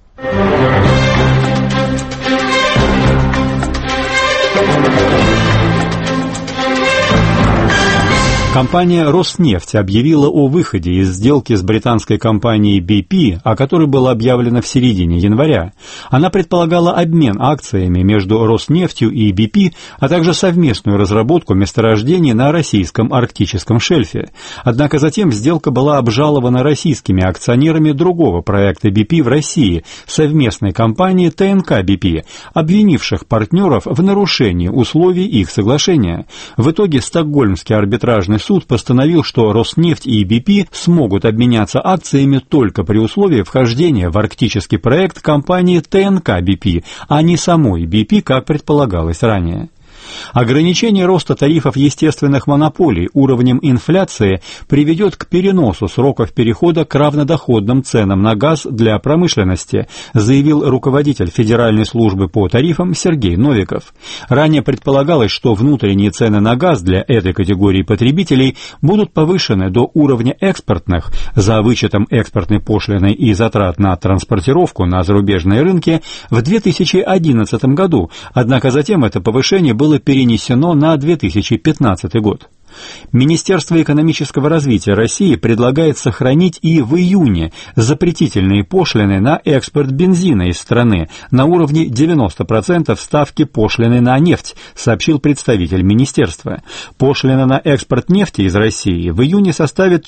Компания «Роснефть» объявила о выходе из сделки с британской компанией BP, о которой было объявлено в середине января. Она предполагала обмен акциями между «Роснефтью» и BP, а также совместную разработку месторождений на российском арктическом шельфе. Однако затем сделка была обжалована российскими акционерами другого проекта BP в России, совместной компании ТНК BP, обвинивших партнеров в нарушении условий их соглашения. В итоге Стокгольмский арбитражный суд постановил, что Роснефть и BP смогут обменяться акциями только при условии вхождения в арктический проект компании ТНК BP, а не самой BP, как предполагалось ранее. Ограничение роста тарифов естественных монополий уровнем инфляции приведет к переносу сроков перехода к равнодоходным ценам на газ для промышленности, заявил руководитель Федеральной службы по тарифам Сергей Новиков. Ранее предполагалось, что внутренние цены на газ для этой категории потребителей будут повышены до уровня экспортных за вычетом экспортной пошлины и затрат на транспортировку на зарубежные рынки в 2011 году, однако затем это повышение было перенесено на 2015 год. Министерство экономического развития России предлагает сохранить и в июне запретительные пошлины на экспорт бензина из страны на уровне 90% ставки пошлины на нефть, сообщил представитель министерства. Пошлина на экспорт нефти из России в июне составит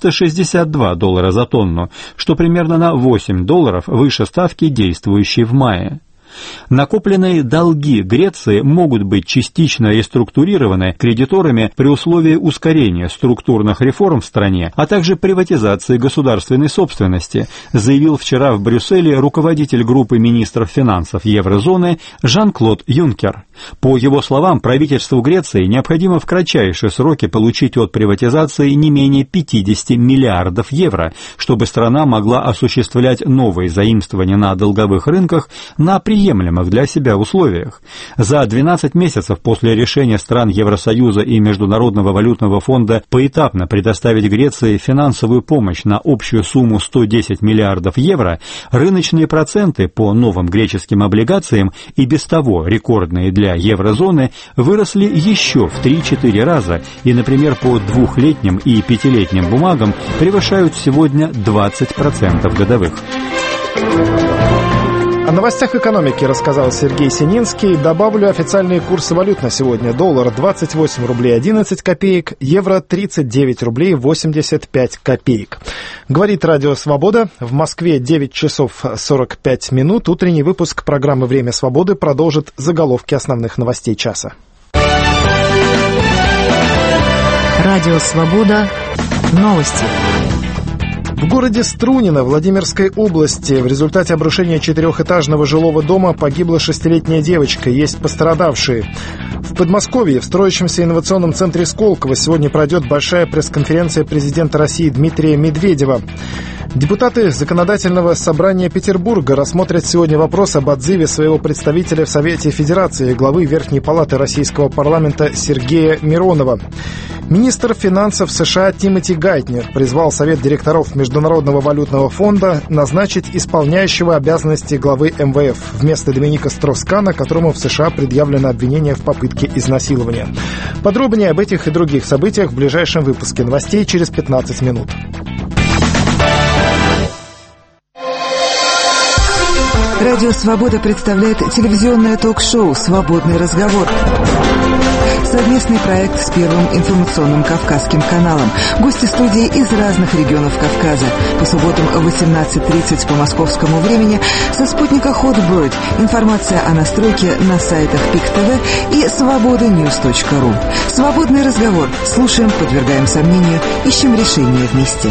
$462 за тонну, что примерно на $8 выше ставки, действующей в мае. Накопленные долги Греции могут быть частично реструктурированы кредиторами при условии ускорения структурных реформ в стране, а также приватизации государственной собственности, заявил вчера в Брюсселе руководитель группы министров финансов еврозоны Жан-Клод Юнкер. По его словам, правительству Греции необходимо в кратчайшие сроки получить от приватизации не менее 50 миллиардов евро, чтобы страна могла осуществлять новые заимствования на долговых рынках на приемлемых для себя условиях. За 12 месяцев после решения стран Евросоюза и Международного валютного фонда поэтапно предоставить Греции финансовую помощь на общую сумму 110 миллиардов евро, рыночные проценты по новым греческим облигациям и без того рекордные для еврозоны выросли еще в 3-4 раза и, например, по двухлетним и пятилетним бумагам превышают сегодня 20% годовых. О новостях экономики рассказал Сергей Сининский. Добавлю официальные курсы валют на сегодня. Доллар 28 рублей 11 копеек, евро 39 рублей 85 копеек. Говорит Радио Свобода. В Москве 9 часов 45 минут. Утренний выпуск программы «Время свободы» продолжит заголовки основных новостей часа. Радио Свобода. Новости. В городе Струнино Владимирской области в результате обрушения 4-этажного жилого дома погибла 6-летняя девочка, есть пострадавшие. В Подмосковье, в строящемся инновационном центре Сколково, сегодня пройдет большая пресс-конференция президента России Дмитрия Медведева. Депутаты Законодательного собрания Петербурга рассмотрят сегодня вопрос об отзыве своего представителя в Совете Федерации, главы Верхней палаты Российского парламента Сергея Миронова. Министр финансов США Тимоти Гайтнер призвал Совет директоров Международного валютного фонда назначить исполняющего обязанности главы МВФ вместо Доминика Строскана, которому в США предъявлено обвинение в попытке изнасилования. Подробнее об этих и других событиях в ближайшем выпуске новостей через 15 минут. Радио «Свобода» представляет телевизионное ток-шоу «Свободный разговор». Совместный проект с Первым информационным Кавказским каналом. Гости студии из разных регионов Кавказа. По субботам в 18:30 по московскому времени со спутника Hotbird. Информация о настройке на сайтах ПИК-ТВ и свободаnews.ру. Свободный разговор. Слушаем, подвергаем сомнению, ищем решения вместе.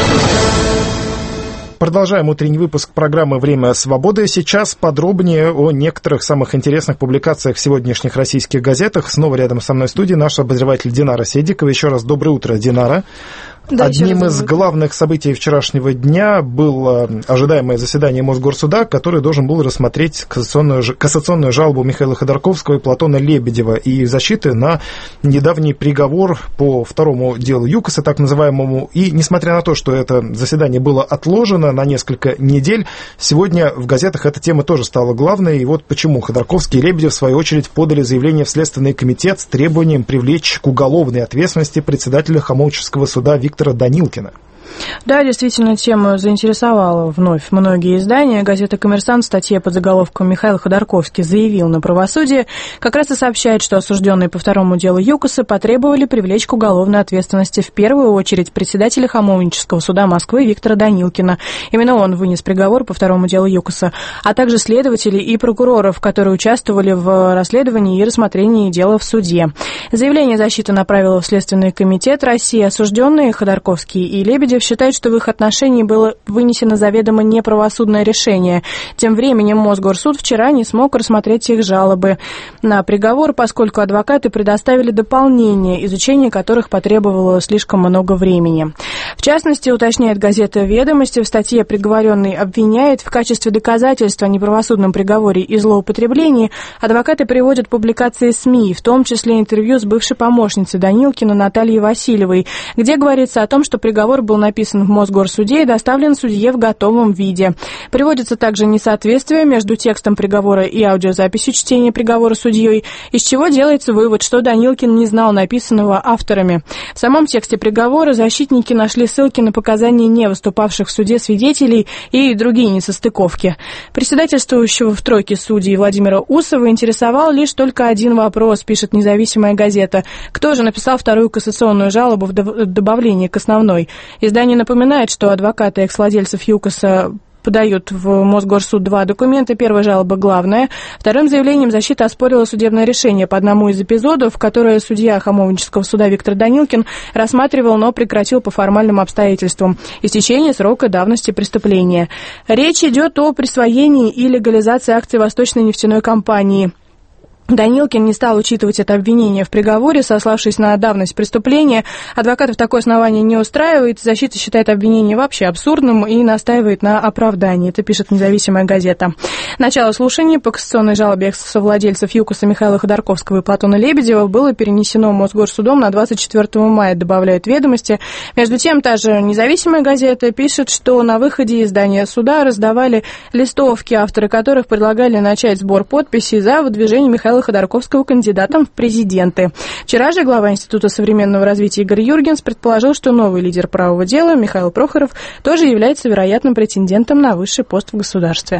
Продолжаем утренний выпуск программы «Время свободы». Сейчас подробнее о некоторых самых интересных публикациях в сегодняшних российских газетах. Снова рядом со мной в студии наш обозреватель Динара Седикова. Еще раз доброе утро, Динара. Да, одним из главных событий вчерашнего дня было ожидаемое заседание Мосгорсуда, который должен был рассмотреть кассационную жалобу Михаила Ходорковского и Платона Лебедева и защиты на недавний приговор по второму делу ЮКОСа, так называемому. И несмотря на то, что это заседание было отложено на несколько недель, сегодня в газетах эта тема тоже стала главной. И вот почему Ходорковский и Лебедев, в свою очередь, подали заявление в Следственный комитет с требованием привлечь к уголовной ответственности председателя Хамовнического суда Виктора Данилкина. Да, действительно, тема заинтересовала вновь многие издания. Газета «Коммерсант» в статье под заголовком «Михаил Ходорковский заявил на правосудие» как раз и сообщает, что осужденные по второму делу ЮКОСа потребовали привлечь к уголовной ответственности в первую очередь председателя Хамовнического суда Москвы Виктора Данилкина. Именно он вынес приговор по второму делу ЮКОСа, а также следователей и прокуроров, которые участвовали в расследовании и рассмотрении дела в суде. Заявление защиты направила в Следственный комитет России. Осужденные Ходорковский и Лебедев считают, что в их отношении было вынесено заведомо неправосудное решение. Тем временем Мосгорсуд вчера не смог рассмотреть их жалобы на приговор, поскольку адвокаты предоставили дополнения, изучение которых потребовало слишком много времени. В частности, уточняет газета «Ведомости», в статье приговоренный обвиняет в качестве доказательства о неправосудном приговоре и злоупотреблении. Адвокаты приводят публикации СМИ, в том числе интервью с бывшей помощницей Данилкина Натальей Васильевой, где говорится о том, что приговор был написан в Мосгорсуде и доставлен судье в готовом виде. Приводится также несоответствие между текстом приговора и аудиозаписью чтения приговора судьей, из чего делается вывод, что Данилкин не знал написанного авторами. В самом тексте приговора защитники нашли ссылки на показания не выступавших в суде свидетелей и другие несостыковки. Председательствующего в тройке судей Владимира Усова интересовал лишь только один вопрос, пишет независимая газета. Кто же написал вторую кассационную жалобу в добавлении к основной? Издание напоминает, что адвокаты экс-владельцев ЮКОСа подают в Мосгорсуд два документа. Первая жалоба главная. Вторым заявлением защита оспорила судебное решение по одному из эпизодов, которое судья Хамовнического суда Виктор Данилкин рассматривал, но прекратил по формальным обстоятельствам — истечение срока давности преступления. Речь идет о присвоении и легализации акций Восточной нефтяной компании. Данилкин не стал учитывать это обвинение в приговоре, сославшись на давность преступления. Адвокатов такое основание не устраивает. Защита считает обвинение вообще абсурдным и настаивает на оправдании. Это пишет независимая газета. Начало слушаний по кассационной жалобе экс-совладельцев ЮКОСа Михаила Ходорковского и Платона Лебедева было перенесено Мосгорсудом на 24 мая, добавляют «Ведомости». Между тем, та же независимая газета пишет, что на выходе из здания суда раздавали листовки, авторы которых предлагали начать сбор подписей за выдвижение Михаила Ходорковского кандидатом в президенты. Вчера же глава Института современного развития Игорь Юргенс предположил, что новый лидер правого дела Михаил Прохоров тоже является вероятным претендентом на высший пост в государстве.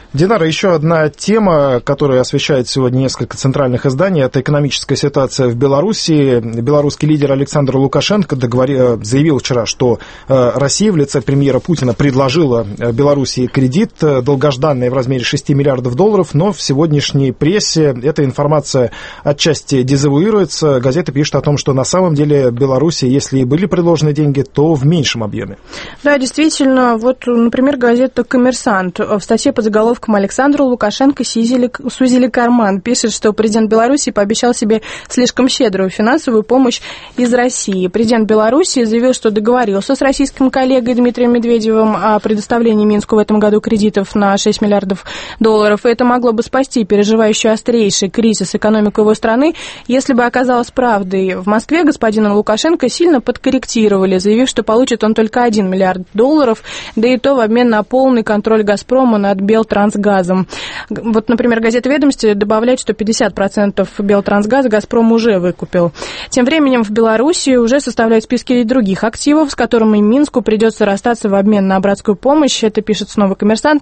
Динара, еще одна тема, которая освещает сегодня несколько центральных изданий, это экономическая ситуация в Беларуси. Белорусский лидер Александр Лукашенко заявил вчера, что Россия в лице премьера Путина предложила Беларуси кредит долгожданный в размере 6 миллиардов долларов, но в сегодняшней прессе эта информация отчасти дезавуируется. Газета пишет о том, что на самом деле Беларуси, если и были предложены деньги, то в меньшем объеме. Да, действительно. Вот, например, газета «Коммерсант» в статье под заголовком «Александру Лукашенко сузили карман» пишет, что президент Беларуси пообещал себе слишком щедрую финансовую помощь из России. Президент Беларуси заявил, что договорился с российским коллегой Дмитрием Медведевым о предоставлении Минску в этом году кредитов на 6 миллиардов долларов. И это могло бы спасти переживающую острейший кризис экономику его страны, если бы оказалось правдой. В Москве господина Лукашенко сильно подкорректировали, заявив, что получит он только 1 миллиард долларов, да и то в обмен на полный контроль «Газпрома» над Белтрансгазом. Вот, например, газета «Ведомости» добавляет, что 50% Белтрансгаза «Газпром» уже выкупил. Тем временем в Беларуси уже составляют списки других активов, с которыми Минску придется расстаться в обмен на братскую помощь. Это пишет снова «Коммерсант».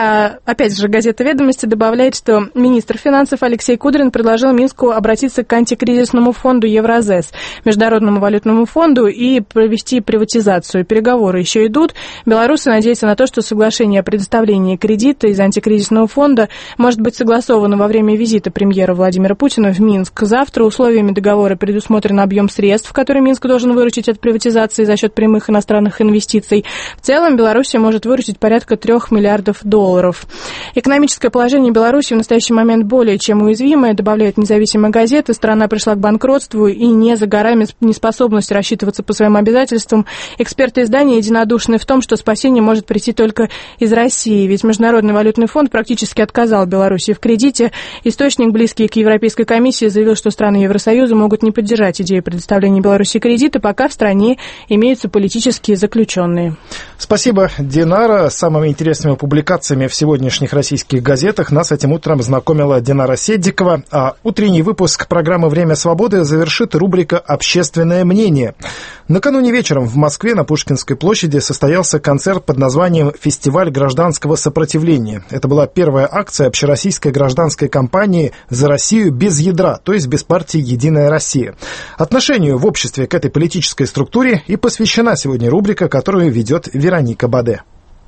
Опять же, газета «Ведомости» добавляет, что министр финансов Алексей Кудрин предложил Минску обратиться к антикризисному фонду Евразес, Международному валютному фонду, и провести приватизацию. Переговоры еще идут. Белорусы надеются на то, что соглашение о предоставлении кредита из антикризисного фонда может быть согласовано во время визита премьера Владимира Путина в Минск. Завтра условиями договора предусмотрен объем средств, который Минск должен выручить от приватизации за счет прямых иностранных инвестиций. В целом Беларусь может выручить порядка 3 миллиардов долларов. Экономическое положение Беларуси в настоящий момент более чем уязвимое, добавляет независимая газета. Страна пришла к банкротству и не за горами неспособность рассчитываться по своим обязательствам. Эксперты издания единодушны в том, что спасение может прийти только из России, ведь Международный валютный фонд практически отказал Беларуси в кредите. Источник, близкий к Европейской комиссии, заявил, что страны Евросоюза могут не поддержать идею предоставления Беларуси кредита, пока в стране имеются политические заключенные. Спасибо, Динара. С самыми интересными публикациями в сегодняшних российских газетах нас этим утром знакомила Динара Седдикова. А утренний выпуск программы «Время свободы» завершит рубрика «Общественное мнение». Накануне вечером в Москве на Пушкинской площади состоялся концерт под названием «Фестиваль гражданского сопротивления». Это была первая акция общероссийской гражданской кампании «За Россию без ядра», то есть без партии «Единая Россия». Отношению в обществе к этой политической структуре и посвящена сегодня рубрика, которую ведет Вероника Баде.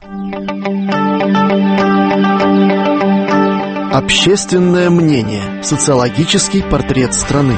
Общественное мнение. Социологический портрет страны.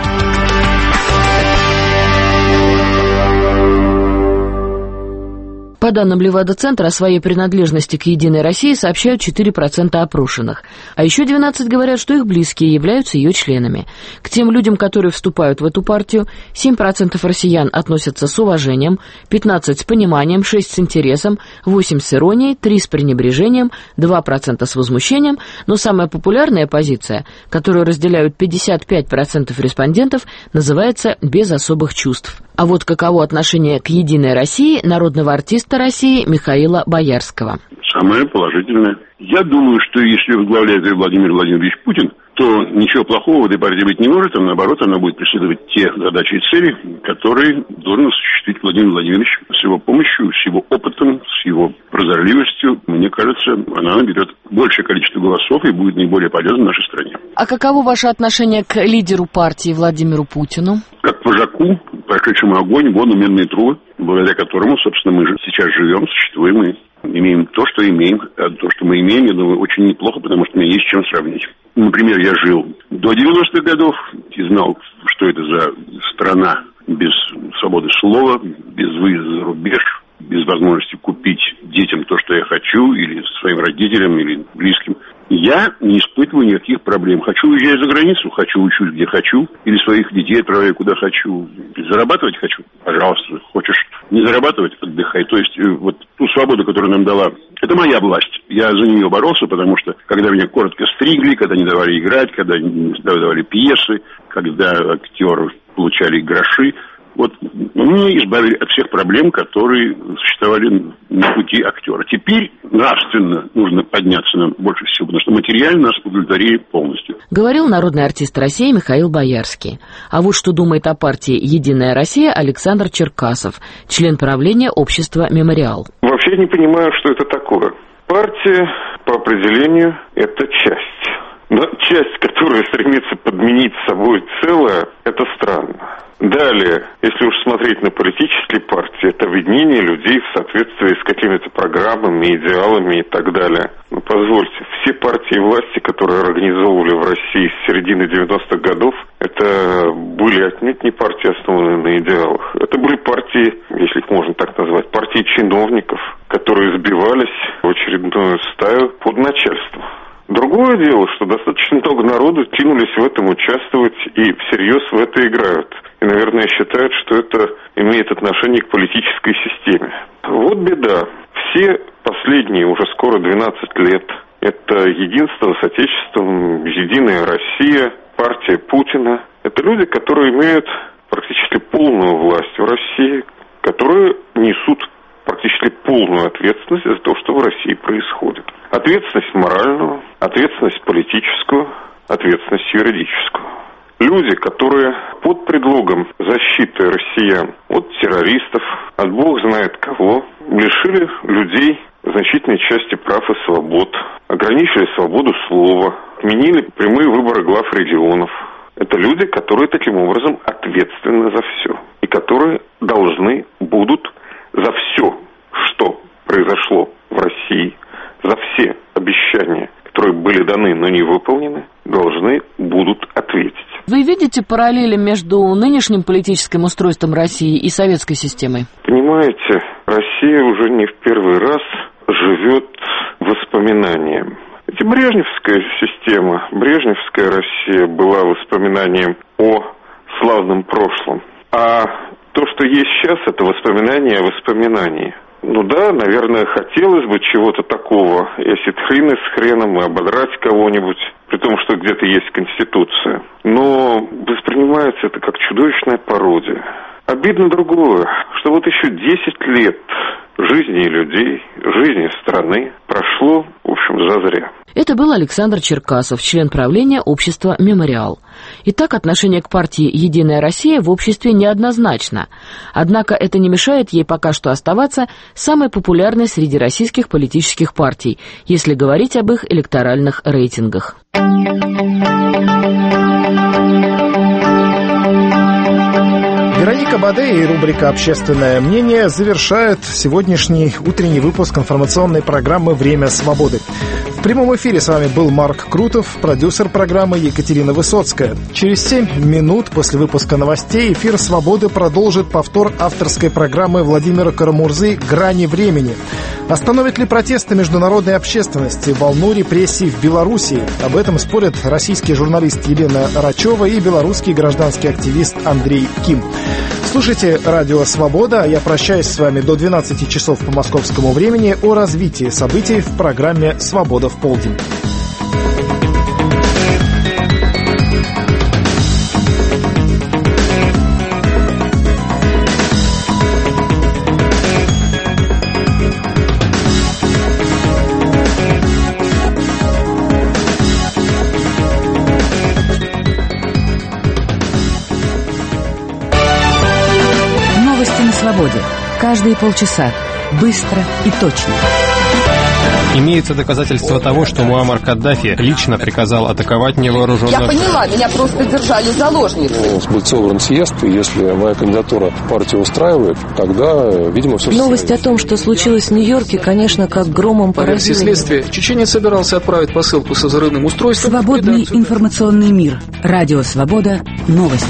По данным Левада-центра, о своей принадлежности к «Единой России» сообщают 4% опрошенных. А еще 12% говорят, что их близкие являются ее членами. К тем людям, которые вступают в эту партию, 7% россиян относятся с уважением, 15% с пониманием, 6% с интересом, 8% с иронией, 3% с пренебрежением, 2% с возмущением. Но самая популярная позиция, которую разделяют 55% респондентов, называется «без особых чувств». А вот каково отношение к «Единой России» народного артиста России Михаила Боярского. Самое положительное. Я думаю, что если возглавляет ее Владимир Владимирович Путин, то ничего плохого в этой партии быть не может, а наоборот, она будет преследовать те задачи и цели, которые должен осуществить Владимир Владимирович с его помощью, с его опытом, с его прозорливостью. Мне кажется, она наберет большее количество голосов и будет наиболее полезна нашей стране. А каково ваше отношение к лидеру партии Владимиру Путину? Как к вожаку, прошедшему огонь, воду, медные трубы, благодаря которому, собственно, мы сейчас живем, существуем и имеем то, что имеем. А то, что мы имеем, я думаю, очень неплохо, потому что мне есть чем сравнить. Например, я жил до 90-х годов и знал, что это за страна без свободы слова, без выезда за рубеж, без возможности купить детям то, что я хочу, или своим родителям, или близким. Я не испытываю никаких проблем. Хочу уезжать за границу, хочу учусь где хочу, или своих детей отправляю куда хочу. Зарабатывать хочу, пожалуйста. Хочешь не зарабатывать, отдыхай. То есть вот ту свободу, которую нам дала, это моя власть. Я за нее боролся, потому что когда меня коротко стригли, когда не давали играть, когда не давали пьесы, когда актеры получали гроши, вот меня избавили от всех проблем, которые существовали на пути актера. Теперь нравственно нужно подняться нам больше всего, потому что материально нас удовлетворили полностью. Говорил народный артист России Михаил Боярский. А вот что думает о партии «Единая Россия» Александр Черкасов, член правления общества «Мемориал». Вообще не понимаю, что это такое. Партия, по определению, это часть. Но часть, которая стремится подменить собой целое, это странно. Далее, если уж смотреть на политические партии, это объединение людей в соответствии с какими-то программами, идеалами и так далее. Но позвольте, все партии власти, которые организовывали в России с середины 90-х годов, это были отнюдь не партии, основанные на идеалах. Это были партии, если их можно так назвать, партии чиновников, которые сбивались в очередную стаю под начальство. Другое дело, что достаточно много народу кинулись в этом участвовать и всерьез в это играют. И, наверное, считают, что это имеет отношение к политической системе. Вот беда. Все последние уже скоро 12 лет это Единство с Отечеством, Единая Россия, партия Путина. Это люди, которые имеют практически полную власть в России, которые несут практически полную ответственность за то, что в России происходит. Ответственность моральную, ответственность политическую, ответственность юридическую. Люди, которые под предлогом защиты россиян от террористов, от бог знает кого, лишили людей значительной части прав и свобод, ограничили свободу слова, отменили прямые выборы глав регионов. Это люди, которые таким образом ответственны за все. И которые должны будут за все, что произошло в России, за все обещания, которые были даны, но не выполнены, должны будут ответить. Вы видите параллели между нынешним политическим устройством России и советской системой? Понимаете, Россия уже не в первый раз живет воспоминанием. Ведь брежневская система, брежневская Россия была воспоминанием о славном прошлом. А то, что есть сейчас, это воспоминание о воспоминании. Ну да, наверное, хотелось бы чего-то такого, если хрен с хреном, и ободрать кого-нибудь, при том, что где-то есть Конституция. Но воспринимается это как чудовищная пародия. Обидно другое, что вот еще 10 лет жизни людей, жизни страны прошло, в общем, зазря. Это был Александр Черкасов, член правления общества «Мемориал». Итак, отношение к партии «Единая Россия» в обществе неоднозначно. Однако это не мешает ей пока что оставаться самой популярной среди российских политических партий, если говорить об их электоральных рейтингах. Вероника Баде и рубрика «Общественное мнение» завершает сегодняшний утренний выпуск информационной программы «Время свободы». В прямом эфире с вами был Марк Крутов, продюсер программы Екатерина Высоцкая. Через 7 минут после выпуска новостей эфир «Свободы» продолжит повтор авторской программы Владимира Карамурзы «Грани времени». Остановят ли протесты международной общественности волну репрессий в Белоруссии? Об этом спорят российский журналист Елена Рачева и белорусский гражданский активист Андрей Ким. Слушайте «Радио Свобода», а я прощаюсь с вами до 12 часов по московскому времени о развитии событий в программе «Свобода в полдень». Свободе. Каждые полчаса. Быстро и точно. Имеется доказательство того, что Муаммар Каддафи лично приказал атаковать невооруженных. Я поняла, меня просто держали заложницей. Будет собран съезд, и если моя кандидатура партию устраивает, тогда, видимо, все... Новость о том, что случилось в Нью-Йорке, конечно, как громом поразила. По версии следствия, чеченец собирался отправить посылку со взрывным устройством. Свободный информационный мир. Радио Свобода. Новости.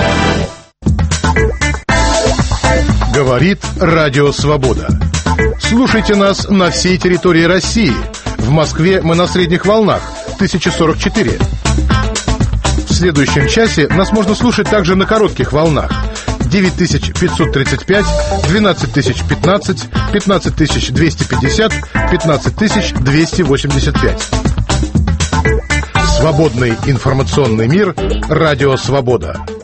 Говорит Радио Свобода. Слушайте нас на всей территории России. В Москве мы на средних волнах 1044. В следующем часе нас можно слушать также на коротких волнах 9535, 12015, 15250, 15285. Свободный информационный мир. Радио Свобода.